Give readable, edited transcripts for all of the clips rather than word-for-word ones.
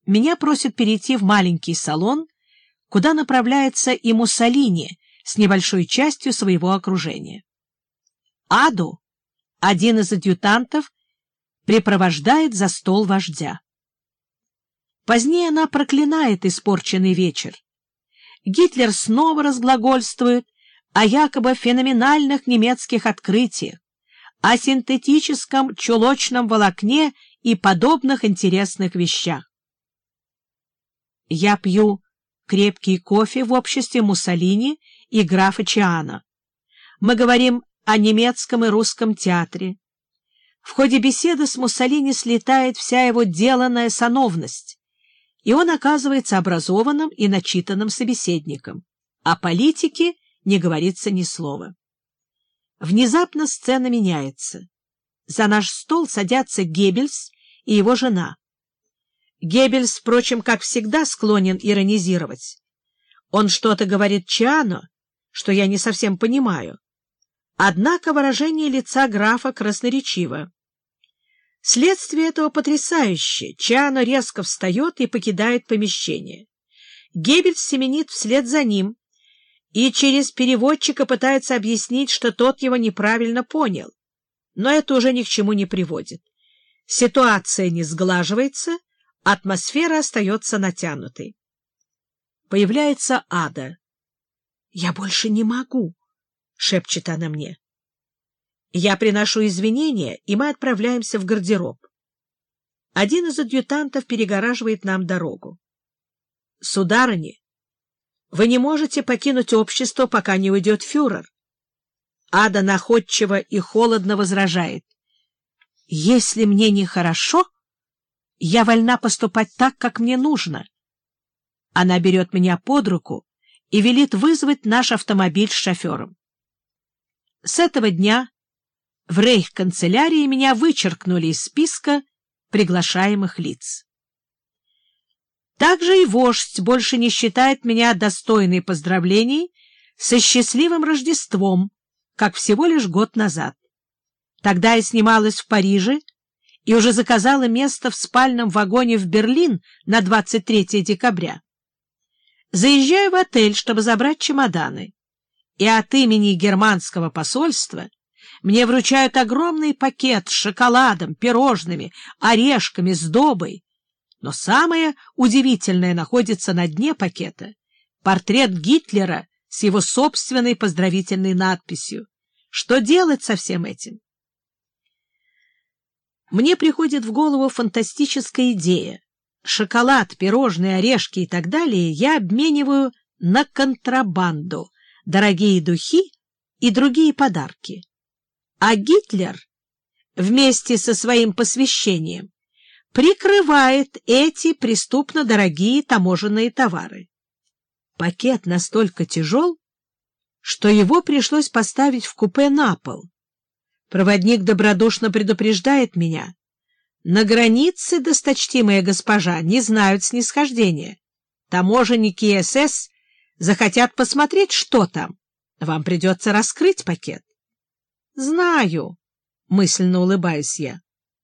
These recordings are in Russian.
меня просят перейти в маленький салон, куда направляется и Муссолини с небольшой частью своего окружения. Аду, один из адъютантов, припровождает за стол вождя. Позднее она проклинает испорченный вечер. Гитлер снова разглагольствует о якобы феноменальных немецких открытиях, о синтетическом чулочном волокне и подобных интересных вещах. Я пью крепкий кофе в обществе Муссолини и графа Чиано. Мы говорим о немецком и русском театре. В ходе беседы с Муссолини слетает вся его деланная сановность, и он оказывается образованным и начитанным собеседником. О политике не говорится ни слова. Внезапно сцена меняется. За наш стол садятся Геббельс и его жена. Геббельс, впрочем, как всегда, склонен иронизировать. Он что-то говорит Чиано, что я не совсем понимаю. Однако выражение лица графа красноречиво. Следствие этого потрясающе. Чиано резко встает и покидает помещение. Геббельс семенит вслед за ним и через переводчика пытается объяснить, что тот его неправильно понял. Но это уже ни к чему не приводит. Ситуация не сглаживается, атмосфера остается натянутой. Появляется Ада. «Я больше не могу», — шепчет она мне. Я приношу извинения, и мы отправляемся в гардероб. Один из адъютантов перегораживает нам дорогу. «Сударыня, вы не можете покинуть общество, пока не уйдет фюрер». Ада находчиво и холодно возражает. «Если мне нехорошо, я вольна поступать так, как мне нужно». Она берет меня под руку и велит вызвать наш автомобиль с шофером. С этого дня в рейхканцелярии меня вычеркнули из списка приглашаемых лиц. Также и вождь больше не считает меня достойной поздравлений со счастливым Рождеством, как всего лишь год назад. Тогда я снималась в Париже и уже заказала место в спальном вагоне в Берлин на 23 декабря. Заезжаю в отель, чтобы забрать чемоданы, и от имени германского посольства мне вручают огромный пакет с шоколадом, пирожными, орешками, сдобой. Но самое удивительное находится на дне пакета — портрет Гитлера с его собственной поздравительной надписью. Что делать со всем этим? Мне приходит в голову фантастическая идея. Шоколад, пирожные, орешки и так далее я обмениваю на контрабанду, дорогие духи и другие подарки. А Гитлер вместе со своим посвящением прикрывает эти преступно дорогие таможенные товары. Пакет настолько тяжел, что его пришлось поставить в купе на пол. Проводник добродушно предупреждает меня: на границе, досточтимая госпожа, не знают снисхождения. Таможенники СС захотят посмотреть, что там. Вам придется раскрыть пакет. Знаю, мысленно улыбаюсь я.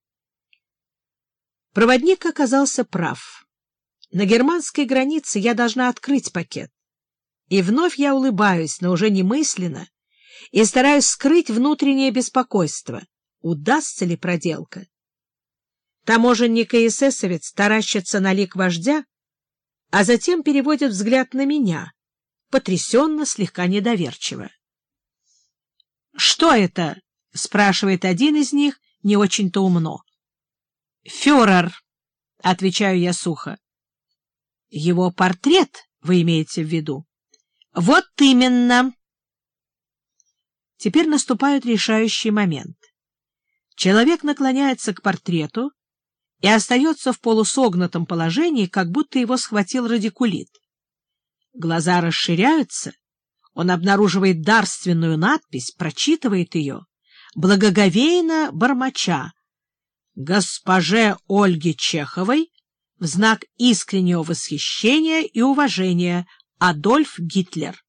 Проводник оказался прав. На германской границе я должна открыть пакет. И вновь я улыбаюсь, но уже не мысленно, и стараюсь скрыть внутреннее беспокойство. Удастся ли проделка? Таможенник и эсэсовец таращатся на лик вождя, а затем переводят взгляд на меня, потрясенно, слегка недоверчиво. «Что это?» — спрашивает один из них, не очень-то умно. «Фюрер», — отвечаю я сухо. «Его портрет вы имеете в виду?» «Вот именно». Теперь наступает решающий момент. Человек наклоняется к портрету и остается в полусогнутом положении, как будто его схватил радикулит. Глаза расширяются, он обнаруживает дарственную надпись, прочитывает ее, благоговейно бормоча: «Госпоже Ольге Чеховой в знак искреннего восхищения и уважения Адольф Гитлер».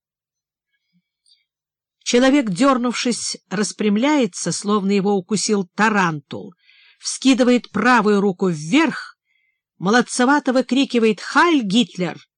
Человек, дернувшись, распрямляется, словно его укусил тарантул, вскидывает правую руку вверх, молодцевато выкрикивает «Хайль, Гитлер!»